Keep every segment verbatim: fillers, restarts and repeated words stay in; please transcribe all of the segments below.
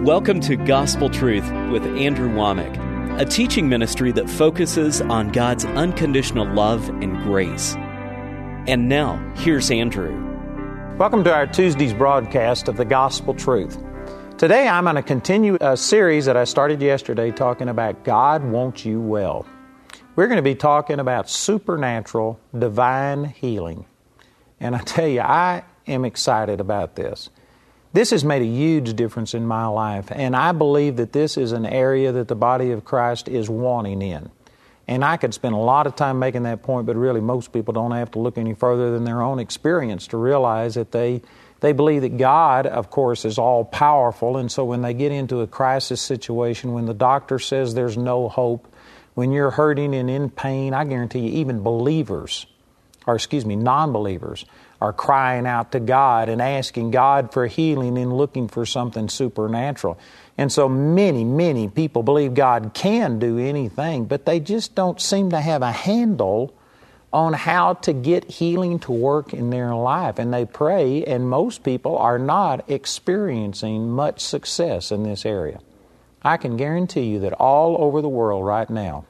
Welcome to Gospel Truth with Andrew Womack, a teaching ministry that focuses on God's unconditional love and grace. And now, here's Andrew. Welcome to our Tuesday's broadcast of the Gospel Truth. Today I'm going to continue a series that I started yesterday talking about God wants you well. We're going to be talking about supernatural, divine healing. And I tell you, I am excited about this. This has made a huge difference in my life, and I believe that this is an area that the body of Christ is wanting in. And I could spend a lot of time making that point, but really most people don't have to look any further than their own experience to realize that they they believe that God, of course, is all-powerful, and so when they get into a crisis situation, when the doctor says there's no hope, when you're hurting and in pain, I guarantee you even believers, or excuse me, non-believers, are crying out to God and asking God for healing and looking for something supernatural. And so many, many people believe God can do anything, but they just don't seem to have a handle on how to get healing to work in their life. And they pray, and most people are not experiencing much success in this area. I can guarantee you that all over the world right now,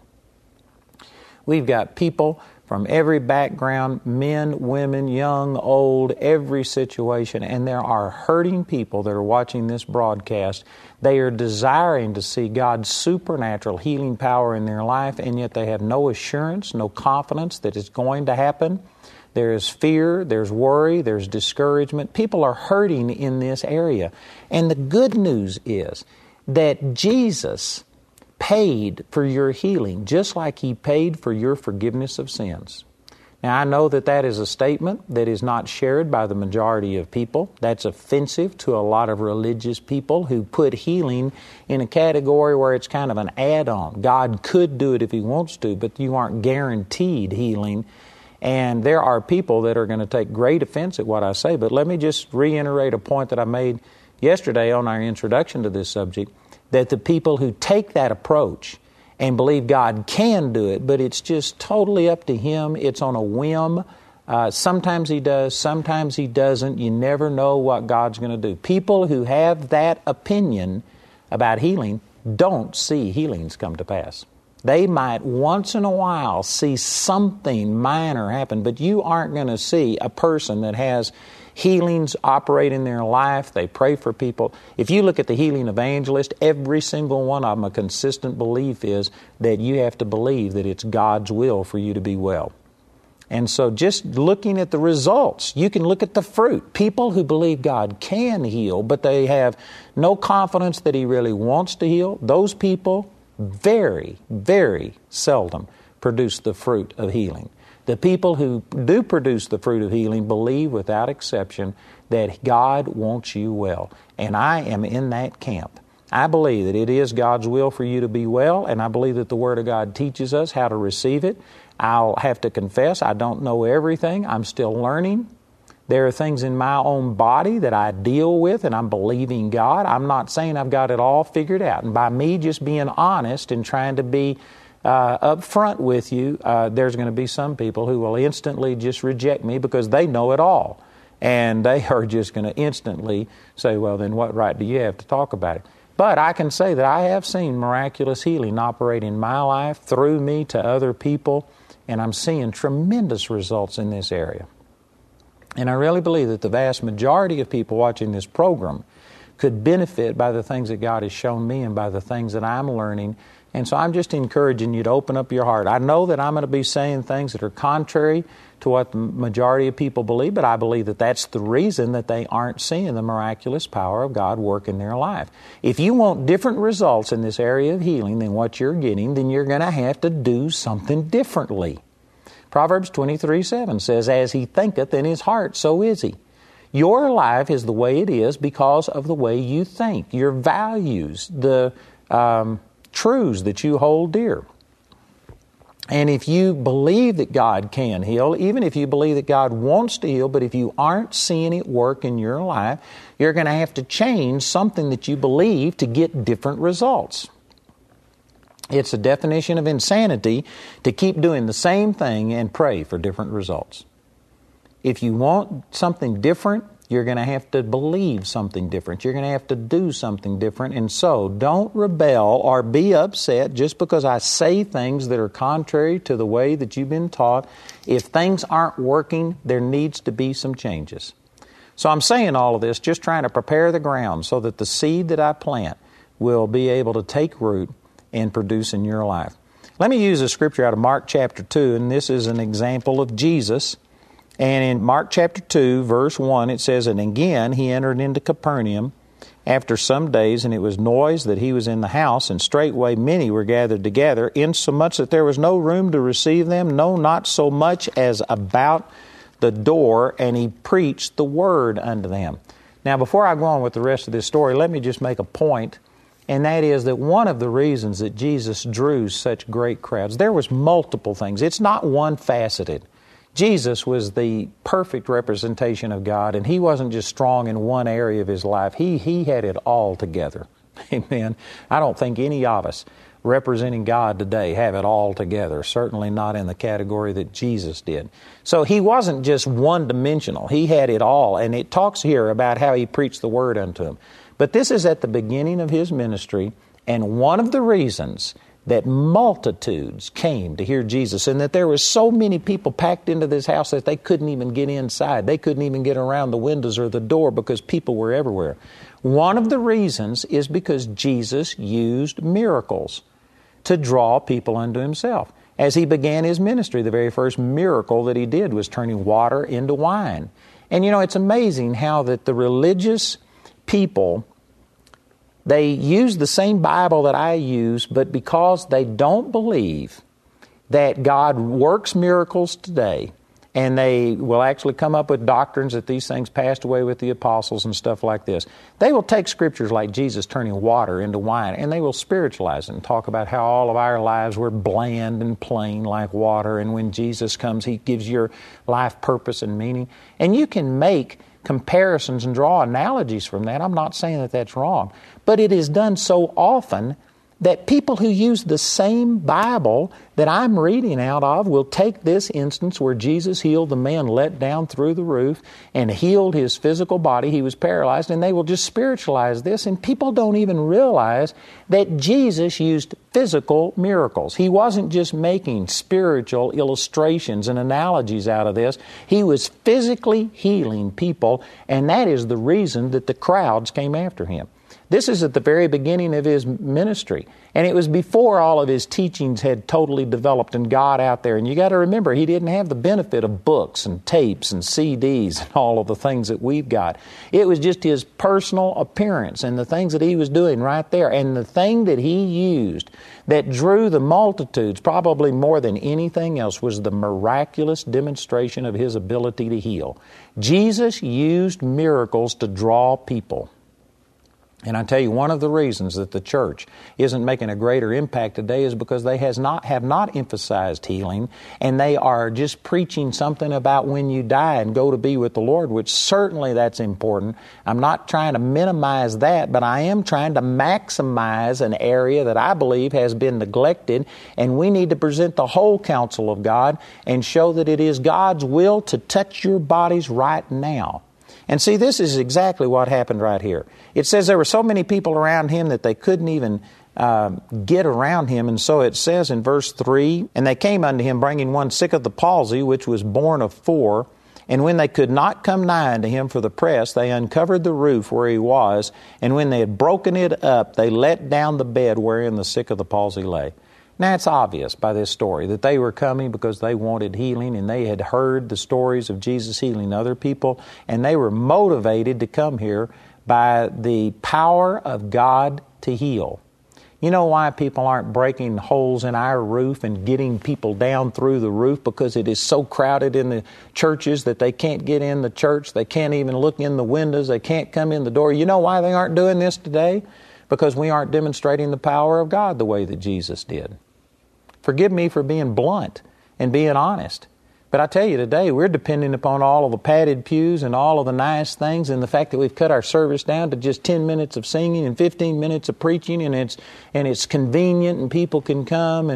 we've got people from every background, men, women, young, old, every situation, and there are hurting people that are watching this broadcast. They are desiring to see God's supernatural healing power in their life, and yet they have no assurance, no confidence that it's going to happen. There is fear, there's worry, there's discouragement. People are hurting in this area. And the good news is that Jesus paid for your healing, just like He paid for your forgiveness of sins. Now, I know that that is a statement that is not shared by the majority of people. That's offensive to a lot of religious people who put healing in a category where it's kind of an add-on. God could do it if He wants to, but you aren't guaranteed healing. And there are people that are going to take great offense at what I say, but let me just reiterate a point that I made yesterday on our introduction to this subject, that the people who take that approach and believe God can do it, but it's just totally up to Him, it's on a whim. Uh, sometimes He does, sometimes He doesn't. You never know what God's going to do. People who have that opinion about healing don't see healings come to pass. They might once in a while see something minor happen, but you aren't going to see a person that has healings operate in their life. They pray for people. If you look at the healing evangelist, every single one of them, a consistent belief is that you have to believe that it's God's will for you to be well. And so just looking at the results, you can look at the fruit. People who believe God can heal, but they have no confidence that He really wants to heal, those people very, very seldom produce the fruit of healing. The people who do produce the fruit of healing believe without exception that God wants you well. And I am in that camp. I believe that it is God's will for you to be well, and I believe that the Word of God teaches us how to receive it. I'll have to confess, I don't know everything. I'm still learning. There are things in my own body that I deal with, and I'm believing God. I'm not saying I've got it all figured out. And by me just being honest and trying to be Uh, up front with you, uh, there's going to be some people who will instantly just reject me because they know it all. And they are just going to instantly say, well, then what right do you have to talk about it? But I can say that I have seen miraculous healing operate in my life through me to other people, and I'm seeing tremendous results in this area. And I really believe that the vast majority of people watching this program could benefit by the things that God has shown me and by the things that I'm learning. And so I'm just encouraging you to open up your heart. I know that I'm going to be saying things that are contrary to what the majority of people believe, but I believe that that's the reason that they aren't seeing the miraculous power of God work in their life. If you want different results in this area of healing than what you're getting, then you're going to have to do something differently. Proverbs twenty-three seven says, "As he thinketh in his heart, so is he." Your life is the way it is because of the way you think, your values, the um, truths that you hold dear. And if you believe that God can heal, even if you believe that God wants to heal, but if you aren't seeing it work in your life, you're going to have to change something that you believe to get different results. It's a definition of insanity to keep doing the same thing and pray for different results. If you want something different, You're going to have to believe something different. You're going to have to do something different. And so don't rebel or be upset just because I say things that are contrary to the way that you've been taught. If things aren't working, there needs to be some changes. So I'm saying all of this just trying to prepare the ground so that the seed that I plant will be able to take root and produce in your life. Let me use a scripture out of Mark chapter two, and this is an example of Jesus. And in Mark chapter two, verse one, it says, "And again he entered into Capernaum after some days, and it was noised that he was in the house, and straightway many were gathered together, insomuch that there was no room to receive them, no, not so much as about the door, and he preached the word unto them." Now, before I go on with the rest of this story, let me just make a point, and that is that one of the reasons that Jesus drew such great crowds, there was multiple things. It's not one-faceted. Jesus was the perfect representation of God, and He wasn't just strong in one area of His life. He, he had it all together. Amen. I don't think any of us representing God today have it all together, certainly not in the category that Jesus did. So He wasn't just one-dimensional. He had it all, and it talks here about how He preached the Word unto them. But this is at the beginning of His ministry, and one of the reasons that multitudes came to hear Jesus, and that there was so many people packed into this house that they couldn't even get inside. They couldn't even get around the windows or the door because people were everywhere. One of the reasons is because Jesus used miracles to draw people unto Himself. As He began His ministry, the very first miracle that He did was turning water into wine. And you know, it's amazing how that the religious people, they use the same Bible that I use, but because they don't believe that God works miracles today, and they will actually come up with doctrines that these things passed away with the apostles and stuff like this, they will take scriptures like Jesus turning water into wine, and they will spiritualize it and talk about how all of our lives were bland and plain like water, and when Jesus comes, He gives your life purpose and meaning. And you can make comparisons and draw analogies from that. I'm not saying that that's wrong. But it is done so often that people who use the same Bible that I'm reading out of will take this instance where Jesus healed the man let down through the roof and healed his physical body. He was paralyzed, and they will just spiritualize this, and people don't even realize that Jesus used physical miracles. He wasn't just making spiritual illustrations and analogies out of this. He was physically healing people, and that is the reason that the crowds came after Him. This is at the very beginning of His ministry. And it was before all of His teachings had totally developed and got out there. And you got to remember, He didn't have the benefit of books and tapes and C Ds and all of the things that we've got. It was just His personal appearance and the things that He was doing right there. And the thing that He used that drew the multitudes, probably more than anything else, was the miraculous demonstration of His ability to heal. Jesus used miracles to draw people. And I tell you, one of the reasons that the church isn't making a greater impact today is because they has not have not emphasized healing, and they are just preaching something about when you die and go to be with the Lord, which certainly that's important. I'm not trying to minimize that, but I am trying to maximize an area that I believe has been neglected, and we need to present the whole counsel of God and show that it is God's will to touch your bodies right now. And see, this is exactly what happened right here. It says there were so many people around Him that they couldn't even uh, get around Him. And so it says in verse three, "And they came unto Him, bringing one sick of the palsy, which was born of four. And when they could not come nigh unto Him for the press, they uncovered the roof where He was. And when they had broken it up, they let down the bed wherein the sick of the palsy lay." Now, it's obvious by this story that they were coming because they wanted healing, and they had heard the stories of Jesus healing other people, and they were motivated to come here by the power of God to heal. You know why people aren't breaking holes in our roof and getting people down through the roof? Because it is so crowded in the churches that they can't get in the church. They can't even look in the windows. They can't come in the door. You know why they aren't doing this today? Because we aren't demonstrating the power of God the way that Jesus did. Forgive me for being blunt and being honest. But I tell you today, we're depending upon all of the padded pews and all of the nice things, and the fact that we've cut our service down to just ten minutes of singing and fifteen minutes of preaching, and it's and it's convenient and people can come, and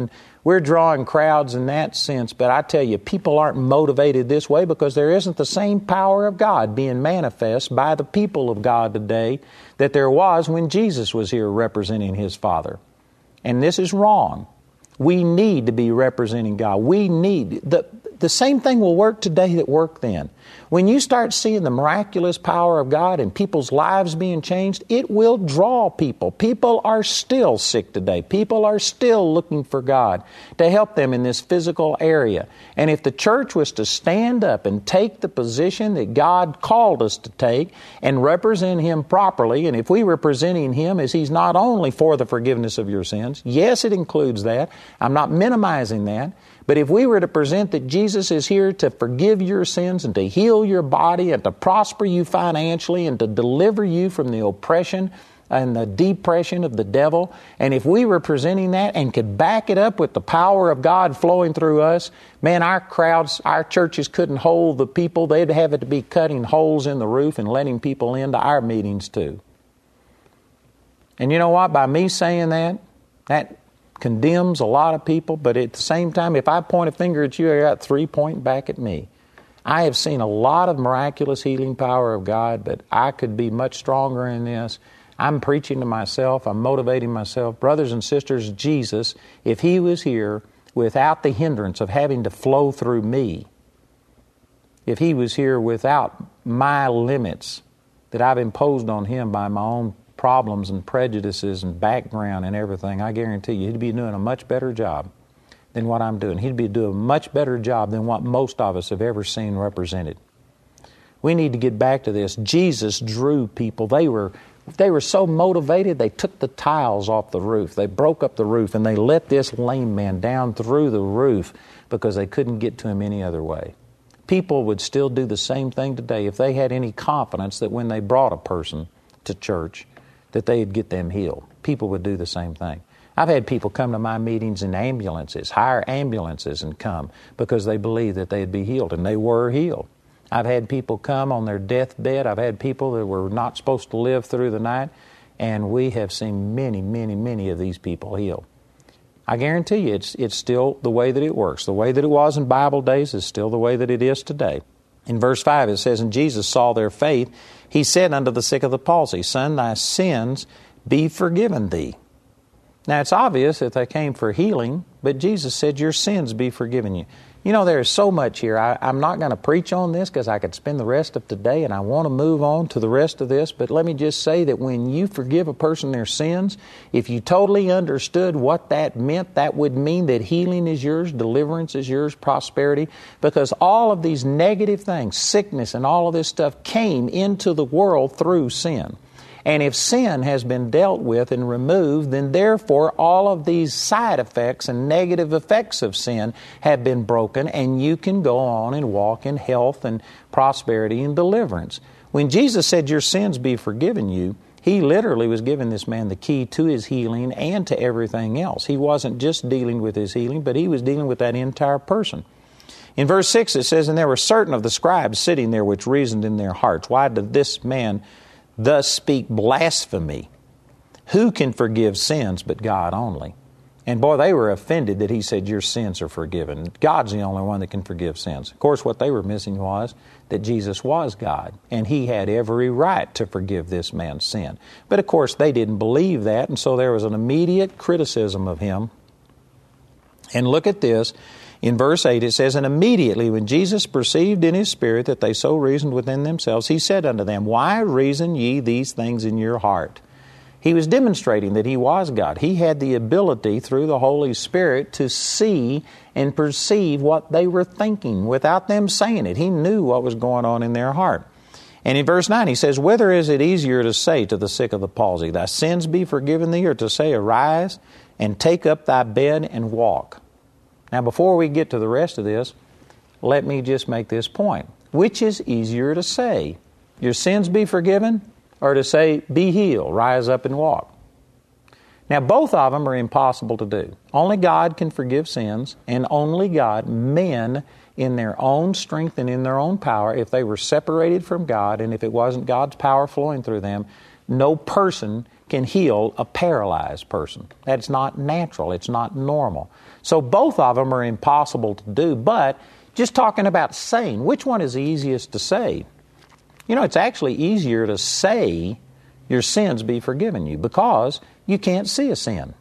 We're drawing crowds in that sense, but I tell you, people aren't motivated this way because there isn't the same power of God being manifest by the people of God today that there was when Jesus was here representing His Father. And this is wrong. We need to be representing God. We need... The, the same thing will work today that worked then. When you start seeing the miraculous power of God and people's lives being changed, it will draw people. People are still sick today. People are still looking for God to help them in this physical area. And if the church was to stand up and take the position that God called us to take and represent Him properly, and if we were presenting Him as He's not only for the forgiveness of your sins, yes, it includes that. I'm not minimizing that. But if we were to present that Jesus is here to forgive your sins and to heal your body and to prosper you financially and to deliver you from the oppression and the depression of the devil, and if we were presenting that and could back it up with the power of God flowing through us, man, our crowds, our churches couldn't hold the people. They'd have it to be cutting holes in the roof and letting people into our meetings too. And you know what? By me saying that, that condemns a lot of people, but at the same time, if I point a finger at you, I got three pointing back at me. I have seen a lot of miraculous healing power of God, but I could be much stronger in this. I'm preaching to myself. I'm motivating myself. Brothers and sisters, Jesus, if He was here without the hindrance of having to flow through me, if He was here without my limits that I've imposed on Him by my own problems and prejudices and background and everything, I guarantee you He'd be doing a much better job than what I'm doing. He'd be doing a much better job than what most of us have ever seen represented. We need to get back to this. Jesus drew people. They were they were so motivated, they took the tiles off the roof. They broke up the roof and they let this lame man down through the roof because they couldn't get to him any other way. People would still do the same thing today if they had any confidence that when they brought a person to church that they'd get them healed. People would do the same thing. I've had people come to my meetings in ambulances, hire ambulances and come because they believed that they'd be healed, and they were healed. I've had people come on their deathbed. I've had people that were not supposed to live through the night, and we have seen many, many, many of these people healed. I guarantee you it's, it's still the way that it works. The way that it was in Bible days is still the way that it is today. In verse five it says, "And Jesus saw their faith. He said unto the sick of the palsy, Son, thy sins be forgiven thee." Now, it's obvious that they came for healing, but Jesus said, your sins be forgiven you. You know, there is so much here. I, I'm not going to preach on this because I could spend the rest of today, and I want to move on to the rest of this, but let me just say that when you forgive a person their sins, if you totally understood what that meant, that would mean that healing is yours, deliverance is yours, prosperity, because all of these negative things, sickness and all of this stuff, came into the world through sin. And if sin has been dealt with and removed, then therefore all of these side effects and negative effects of sin have been broken, and you can go on and walk in health and prosperity and deliverance. When Jesus said, your sins be forgiven you, He literally was giving this man the key to his healing and to everything else. He wasn't just dealing with his healing, but He was dealing with that entire person. In verse six it says, "And there were certain of the scribes sitting there which reasoned in their hearts, Why did this man thus speak blasphemy? Who can forgive sins but God only?" And boy, they were offended that He said, your sins are forgiven. God's the only one that can forgive sins. Of course, what they were missing was that Jesus was God, and He had every right to forgive this man's sin. But of course, they didn't believe that, and so there was an immediate criticism of Him. And look at this. In verse eight it says, "And immediately when Jesus perceived in His spirit that they so reasoned within themselves, He said unto them, Why reason ye these things in your heart?" He was demonstrating that He was God. He had the ability through the Holy Spirit to see and perceive what they were thinking without them saying it. He knew what was going on in their heart. And in verse nine He says, "Whether is it easier to say to the sick of the palsy, Thy sins be forgiven thee, or to say, Arise and take up thy bed and walk?" Now, before we get to the rest of this, let me just make this point. Which is easier to say? Your sins be forgiven, or to say, be healed, rise up and walk? Now, both of them are impossible to do. Only God can forgive sins, and only God, men in their own strength and in their own power, if they were separated from God, and if it wasn't God's power flowing through them, no person can heal a paralyzed person. That's not natural. It's not normal. So both of them are impossible to do. But just talking about saying, which one is the easiest to say? You know, it's actually easier to say your sins be forgiven you because you can't see a sin.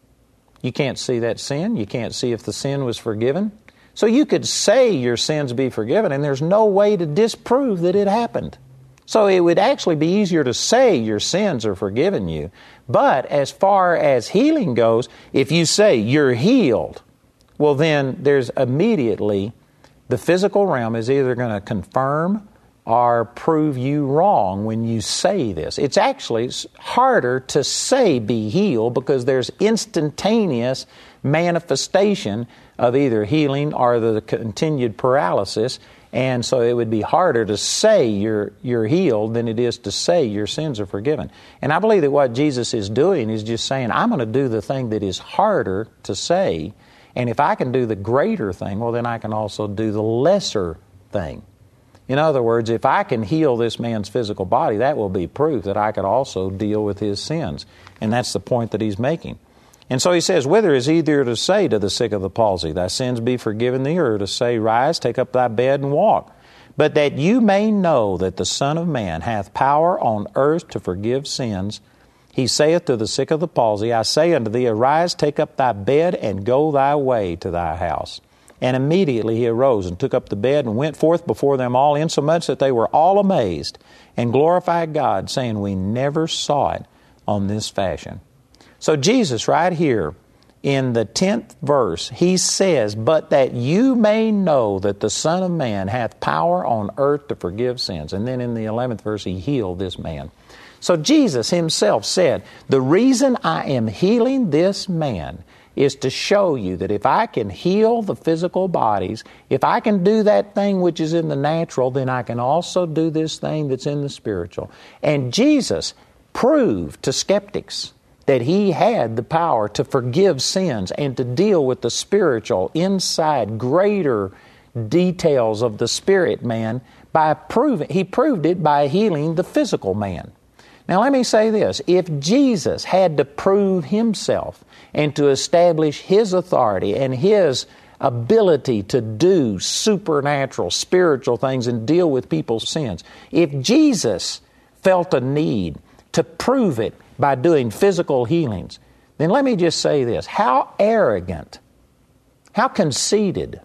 You can't see that sin. You can't see if the sin was forgiven. So you could say your sins be forgiven, and there's no way to disprove that it happened. So it would actually be easier to say your sins are forgiven you. But as far as healing goes, if you say you're healed, well then there's immediately the physical realm is either going to confirm or prove you wrong when you say this. It's actually harder to say be healed because there's instantaneous manifestation of either healing or the continued paralysis. And so it would be harder to say you're, you're healed than it is to say your sins are forgiven. And I believe that what Jesus is doing is just saying, I'm going to do the thing that is harder to say. And if I can do the greater thing, well, then I can also do the lesser thing. In other words, if I can heal this man's physical body, that will be proof that I could also deal with his sins. And that's the point that he's making. And so he says, whether is easier to say to the sick of the palsy, thy sins be forgiven thee, or to say, rise, take up thy bed and walk. But that you may know that the Son of Man hath power on earth to forgive sins, he saith to the sick of the palsy, I say unto thee, arise, take up thy bed, and go thy way to thy house. And immediately he arose and took up the bed and went forth before them all, insomuch that they were all amazed and glorified God, saying, we never saw it on this fashion. So Jesus right here in the tenth verse, he says, but that you may know that the Son of Man hath power on earth to forgive sins. And then in the eleventh verse, he healed this man. So Jesus himself said, the reason I am healing this man is to show you that if I can heal the physical bodies, if I can do that thing which is in the natural, then I can also do this thing that's in the spiritual. And Jesus proved to skeptics that he had the power to forgive sins and to deal with the spiritual, inside, greater details of the spirit man by proving, he proved it by healing the physical man. Now let me say this, if Jesus had to prove himself and to establish his authority and his ability to do supernatural, spiritual things and deal with people's sins, if Jesus felt a need to prove it by doing physical healings, then let me just say this, how arrogant, how conceited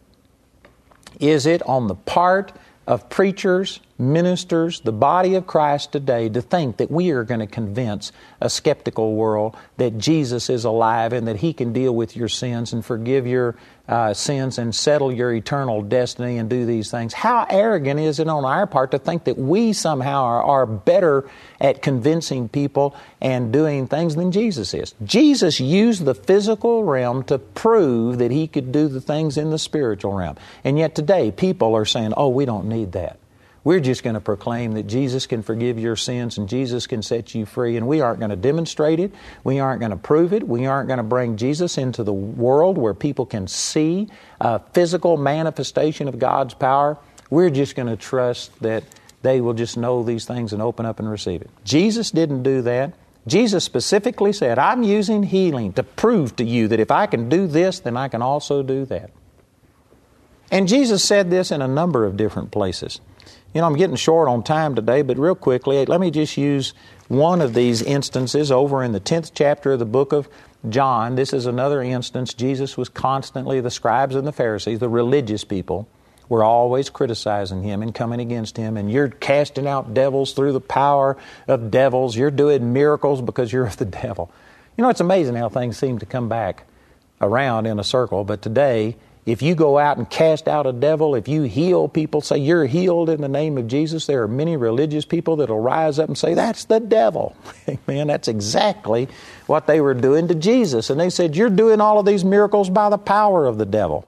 is it on the part of preachers, ministers, the body of Christ today to think that we are going to convince a skeptical world that Jesus is alive and that He can deal with your sins and forgive your uh, sins and settle your eternal destiny and do these things. How arrogant is it on our part to think that we somehow are, are better at convincing people and doing things than Jesus is? Jesus used the physical realm to prove that He could do the things in the spiritual realm. And yet today people are saying, oh, we don't need that. We're just going to proclaim that Jesus can forgive your sins and Jesus can set you free, and we aren't going to demonstrate it. We aren't going to prove it. We aren't going to bring Jesus into the world where people can see a physical manifestation of God's power. We're just going to trust that they will just know these things and open up and receive it. Jesus didn't do that. Jesus specifically said, I'm using healing to prove to you that if I can do this, then I can also do that. And Jesus said this in a number of different places. You know, I'm getting short on time today, but real quickly, let me just use one of these instances over in the tenth chapter of the book of John. This is another instance. Jesus was constantly, the scribes and the Pharisees, the religious people, were always criticizing Him and coming against Him. And you're casting out devils through the power of devils. You're doing miracles because you're of the devil. You know, it's amazing how things seem to come back around in a circle. But today, if you go out and cast out a devil, if you heal people, say you're healed in the name of Jesus, there are many religious people that will rise up and say, that's the devil. Amen. That's exactly what they were doing to Jesus. And they said, you're doing all of these miracles by the power of the devil.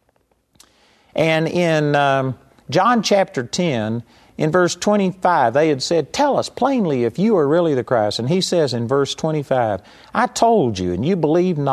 And in um, John chapter ten, in verse twenty-five, they had said, tell us plainly if you are really the Christ. And He says in verse twenty-five, I told you and you believe not.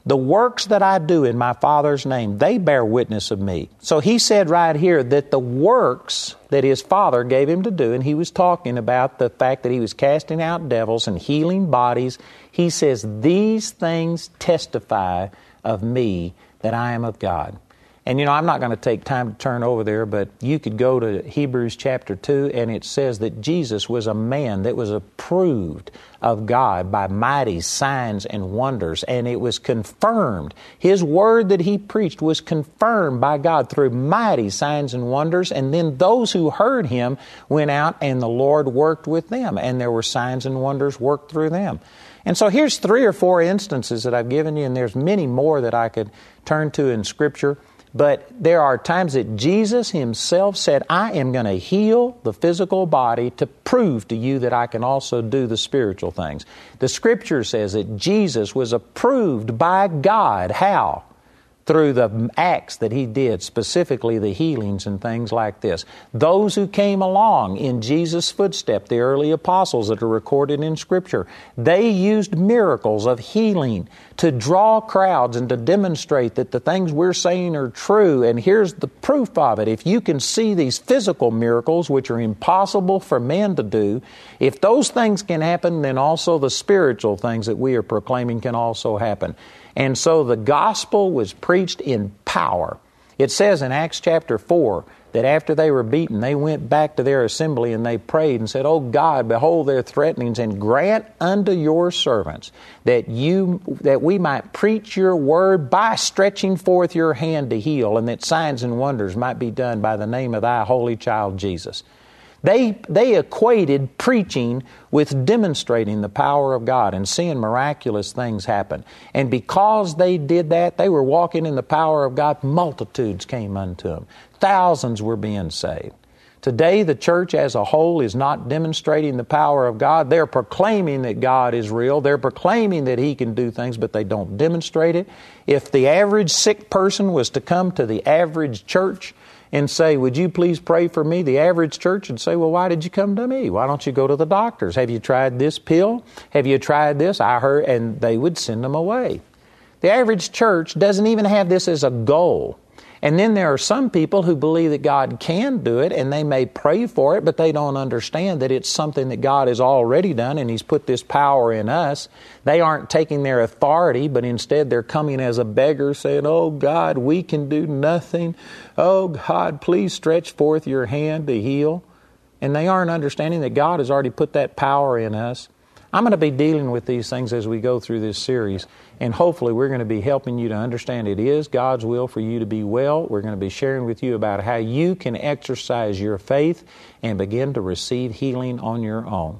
The works that I do in my Father's name, they bear witness of me. So he said right here that the works that his Father gave him to do, and he was talking about the fact that he was casting out devils and healing bodies. He says, these things testify of me that I am of God. And you know, I'm not going to take time to turn over there, but you could go to Hebrews chapter two, and it says that Jesus was a man that was approved of God by mighty signs and wonders, and it was confirmed. His word that he preached was confirmed by God through mighty signs and wonders, and then those who heard him went out, and the Lord worked with them, and there were signs and wonders worked through them. And so here's three or four instances that I've given you, and there's many more that I could turn to in Scripture. But there are times that Jesus himself said, I am going to heal the physical body to prove to you that I can also do the spiritual things. The Scripture says that Jesus was approved by God. How? Through the acts that he did, specifically the healings and things like this. Those who came along in Jesus' footstep, the early apostles that are recorded in Scripture, they used miracles of healing to draw crowds and to demonstrate that the things we're saying are true. And here's the proof of it. If you can see these physical miracles, which are impossible for men to do, if those things can happen, then also the spiritual things that we are proclaiming can also happen. And so the gospel was preached in power. It says in Acts chapter four that after they were beaten, they went back to their assembly and they prayed and said, "O God, behold their threatenings, and grant unto your servants that you that we might preach your word by stretching forth your hand to heal, and that signs and wonders might be done by the name of thy holy child Jesus." They, they equated preaching with demonstrating the power of God and seeing miraculous things happen. And because they did that, they were walking in the power of God. Multitudes came unto them. Thousands were being saved. Today, the church as a whole is not demonstrating the power of God. They're proclaiming that God is real. They're proclaiming that He can do things, but they don't demonstrate it. If the average sick person was to come to the average church and say, "Would you please pray for me?" the average church would say, "Well, why did you come to me? Why don't you go to the doctors? Have you tried this pill? Have you tried this? I heard," and they would send them away. The average church doesn't even have this as a goal. And then there are some people who believe that God can do it, and they may pray for it, but they don't understand that it's something that God has already done, and He's put this power in us. They aren't taking their authority, but instead they're coming as a beggar saying, "Oh God, we can do nothing. Oh God, please stretch forth your hand to heal." And they aren't understanding that God has already put that power in us. I'm going to be dealing with these things as we go through this series, and hopefully we're going to be helping you to understand it is God's will for you to be well. We're going to be sharing with you about how you can exercise your faith and begin to receive healing on your own.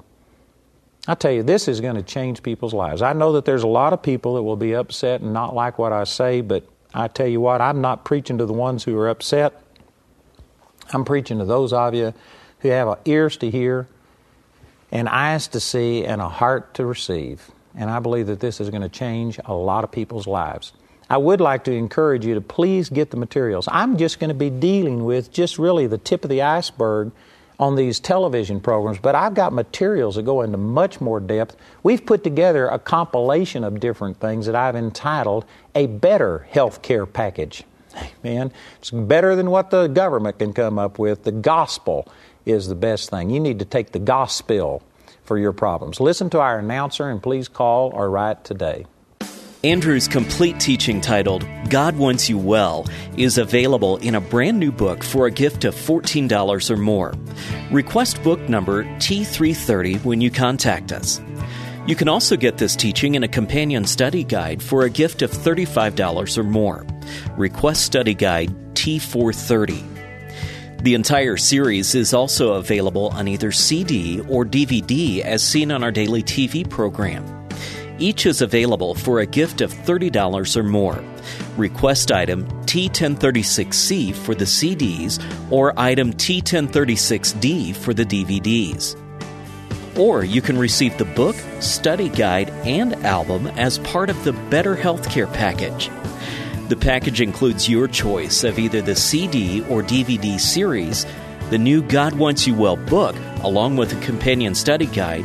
I tell you, this is going to change people's lives. I know that there's a lot of people that will be upset and not like what I say, but I tell you what, I'm not preaching to the ones who are upset. I'm preaching to those of you who have ears to hear and eyes to see and a heart to receive. And I believe that this is going to change a lot of people's lives. I would like to encourage you to please get the materials. I'm just going to be dealing with just really the tip of the iceberg on these television programs, but I've got materials that go into much more depth. We've put together a compilation of different things that I've entitled A Better Healthcare Package. Man, it's better than what the government can come up with. The gospel is the best thing. You need to take the gospel for your problems. Listen to our announcer and please call or write today. Andrew's complete teaching titled God Wants You Well is available in a brand new book for a gift of fourteen dollars or more. Request book number T three thirty when you contact us. You can also get this teaching in a companion study guide for a gift of thirty-five dollars or more. Request study guide T four thirty. The entire series is also available on either C D or D V D as seen on our daily T V program. Each is available for a gift of thirty dollars or more. Request item T ten thirty-six C for the C Ds or item T ten thirty-six D for the D V Ds. Or you can receive the book, study guide, and album as part of the Better Healthcare Package. The package includes your choice of either the C D or D V D series, the new God Wants You Well book, along with a companion study guide,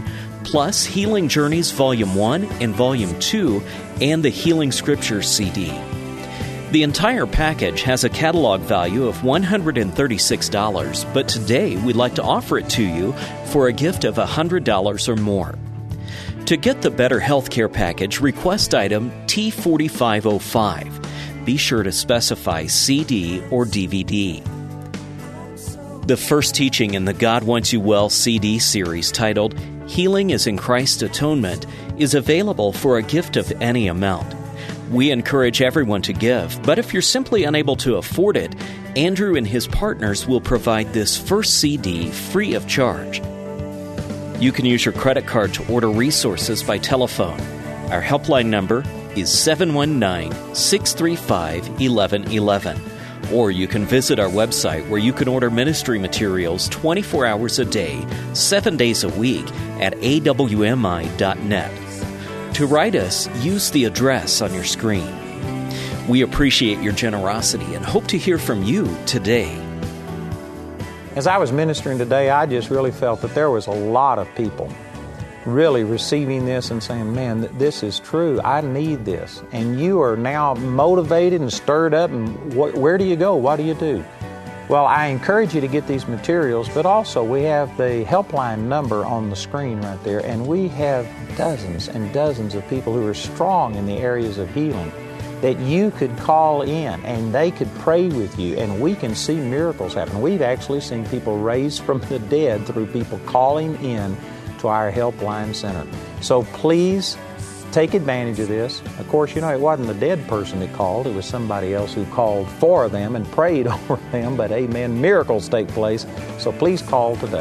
plus Healing Journeys Volume one and Volume two, and the Healing Scriptures C D. The entire package has a catalog value of one hundred thirty-six dollars, but today we'd like to offer it to you for a gift of one hundred dollars or more. To get the Better Healthcare package, request item T forty-five oh five. Be sure to specify C D or D V D. The first teaching in the God Wants You Well C D series, titled Healing is in Christ's Atonement, is available for a gift of any amount. We encourage everyone to give, but if you're simply unable to afford it, Andrew and his partners will provide this first C D free of charge. You can use your credit card to order resources by telephone. Our helpline number is seven one nine, six three five, one one one one. Or you can visit our website where you can order ministry materials twenty-four hours a day, seven days a week at A W M I dot net. To write us, use the address on your screen. We appreciate your generosity and hope to hear from you today. As I was ministering today, I just really felt that there was a lot of people really receiving this and saying, man, this is true. I need this. And you are now motivated and stirred up. And wh- where do you go? What do you do? Well, I encourage you to get these materials, but also we have the helpline number on the screen right there, and we have dozens and dozens of people who are strong in the areas of healing that you could call in and they could pray with you, and we can see miracles happen. We've actually seen people raised from the dead through people calling in to our helpline center. So please take advantage of this. Of course, you know, it wasn't the dead person that called. It was somebody else who called for them and prayed over them. But amen, miracles take place. So please call today.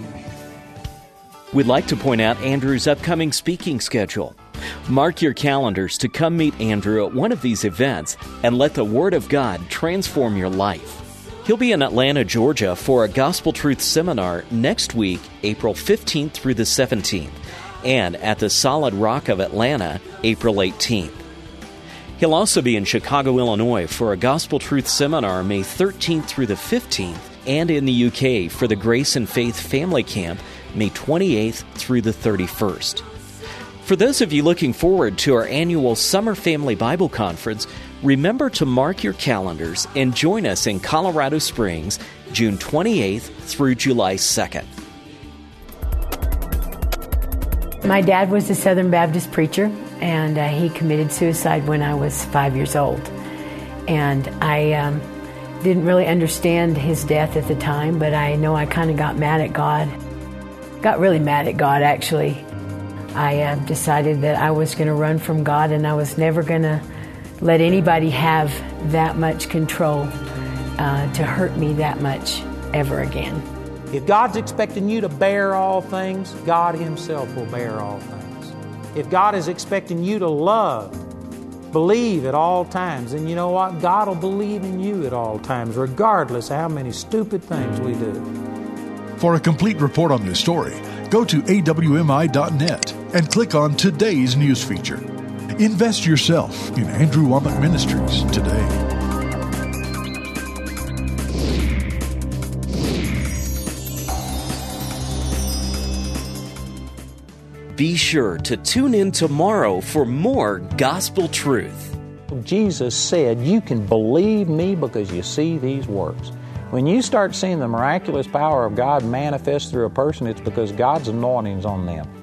We'd like to point out Andrew's upcoming speaking schedule. Mark your calendars to come meet Andrew at one of these events and let the Word of God transform your life. He'll be in Atlanta, Georgia for a Gospel Truth Seminar next week, April fifteenth through the seventeenth. And at the Solid Rock of Atlanta, April eighteenth. He'll also be in Chicago, Illinois for a Gospel Truth Seminar May thirteenth through the fifteenth, and in the U K for the Grace and Faith Family Camp May twenty-eighth through the thirty-first. For those of you looking forward to our annual Summer Family Bible Conference, remember to mark your calendars and join us in Colorado Springs, June twenty-eighth through July second. My dad was a Southern Baptist preacher, and uh, he committed suicide when I was five years old. And I um, didn't really understand his death at the time, but I know I kind of got mad at God. Got really mad at God, actually. I uh, decided that I was going to run from God, and I was never going to let anybody have that much control uh, to hurt me that much ever again. If God's expecting you to bear all things, God Himself will bear all things. If God is expecting you to love, believe at all times, then you know what? God will believe in you at all times, regardless of how many stupid things we do. For a complete report on this story, go to A W M I dot net and click on today's news feature. Invest yourself in Andrew Wommack Ministries today. Be sure to tune in tomorrow for more gospel truth. Jesus said, you can believe me because you see these works. When you start seeing the miraculous power of God manifest through a person, it's because God's anointing is on them.